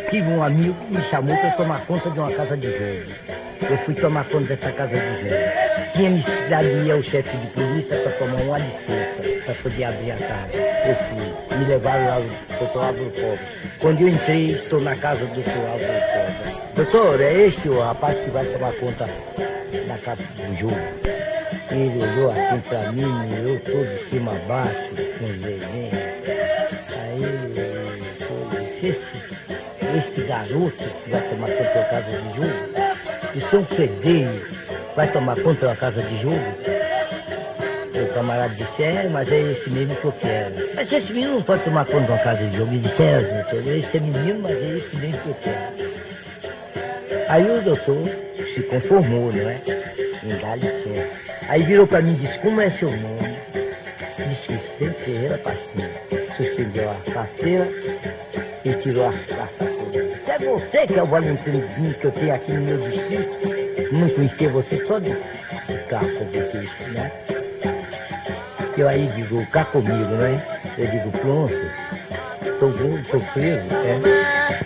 tive um amigo que me chamou para tomar conta de uma casa de jogo. Eu fui tomar conta dessa casa de jogo. Tinha necessidade de ir ao chefe de polícia para tomar uma licença, para poder abrir a casa. Eu fui. Me levaram lá ao doutor Álvaro Cobra. Quando eu entrei, estou na casa do doutor Álvaro Cobra. Doutor, é este o rapaz que vai tomar conta da casa do jogo? Ele olhou assim para mim, me olhou todo de cima a baixo, com os desenhos. Aí ele disse, este garoto que vai tomar conta da casa de jogo, o seu fedeiro vai tomar conta da casa de jogo? O camarada disse, mas é esse mesmo que eu quero. Mas esse menino não pode tomar conta de uma casa de jogo. Ele disse, doutor, esse é menino, mas é esse mesmo que eu quero. Aí o doutor se conformou, não é? Me dá licença. Aí virou para mim e disse, como é seu nome? Disse, Vicente Ferreira Pastinha. Suspendeu a carteira e tirou a carteira. É você que é o Valentinozinho que eu tenho aqui no meu distrito? Não conhecia você só de ficar com você, né? Eu aí digo, cá comigo, né? Eu digo, pronto, estou preso, é?